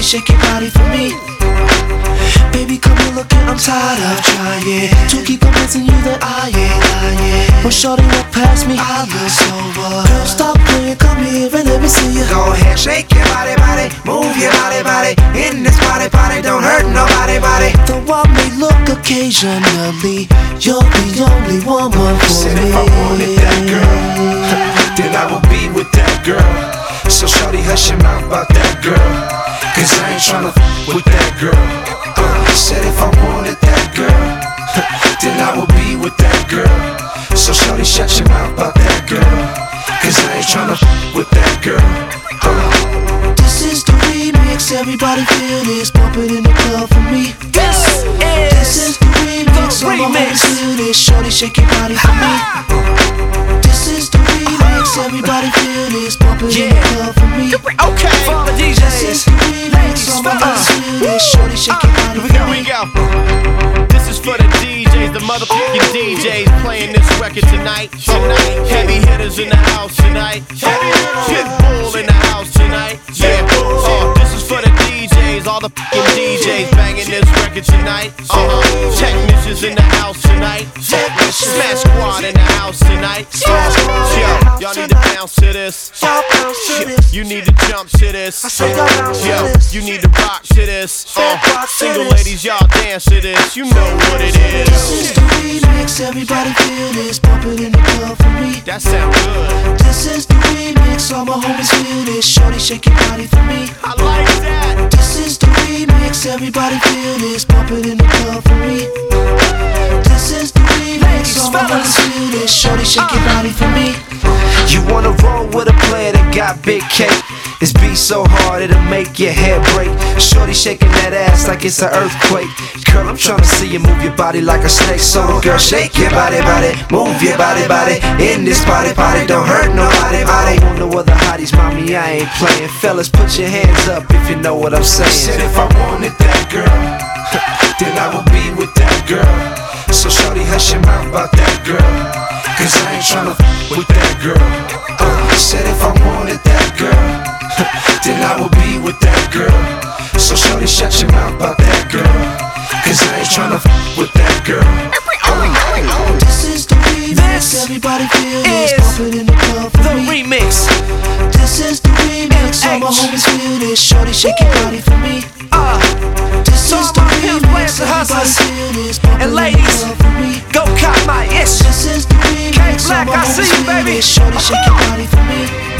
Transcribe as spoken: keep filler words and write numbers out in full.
shorty shake your body for me. Baby, come and look it, I'm tired of trying to keep convincing you that I ain't lying. When shorty look past me, I look sober. Girl, stop playing, come here and let me see you. Go ahead, shake your body, body, move your body, body. In this body, body, don't hurt nobody, body. Though I may look occasionally, you're the only woman for Said me. if I wanted that girl, then I would be with that girl. So shorty, hush your mouth about that girl, cause I ain't tryna f with that girl. uh, Said if I wanted that girl, then I would be with that girl. So shorty, shut your mouth about that girl, cause I ain't tryna f with that girl. uh. This is the remix, everybody feel this. Pump it in the club for me. This is This is the remix, all my homies feel this. Shorty, shake your body for me. This is the remix, everybody feel this. Pump it in the club for me. okay. For all the D This is Js, the remix, all my homies feel this. Shorty, shake your body here for we me. go. This is for the D Js, the motherfucking D Js playing this record tonight. Tonight, heavy hitters in the house tonight. Pitbull in the house tonight. Yeah, uh, this is for the D Js, all the fucking D Js banging this record tonight. Uh-huh. Technicians in the house tonight. Smash Squad in the house tonight. Uh, yo, y'all need to bounce to this. You need to jump to this. Yo, you need to rock to this. Uh, single ladies, y'all dance to this. You know what it This is. is the remix, everybody feel this. Pump it in the club for me. That sound good. This is the remix, all my homies feel this. Shorty, shake your body for me. I like that. This is the remix, everybody feel this. Pump it in the club for me. This is the remix, all my homies feel this. Shorty, shake your body for me. You wanna roll with a player that got big cake? This beat so hard it'll make your head break. Shorty shaking that ass like it's an earthquake. Girl, I'm tryna see you move your body like a snake. So girl, shake your body, body, move your body, body. In this party, party, don't hurt nobody, body. I want no other hotties, mommy, I ain't playing. Fellas, put your hands up if you know what I'm saying. Said if I wanted that girl, then I would be with that girl. So shorty, hush your mouth about that girl, cause I ain't tryna f with that girl. uh, Said if I wanted that girl, then I would be with that girl. So shorty, shut your mouth about that girl, cause I ain't tryna f with that girl. uh, This is the remix, everybody feel this. Pump it in the club for The me. remix. This is the remix, all my homies feel this. Shorty, shake your body for me. Uh, This So is all the my pimps, remix, players, and everybody hustlers, feel this. Pump it and in ladies, the club for me. go cop my ish. This is the remix, all Black, my I see homies you, feel baby. this. Shorty, shake your body for me.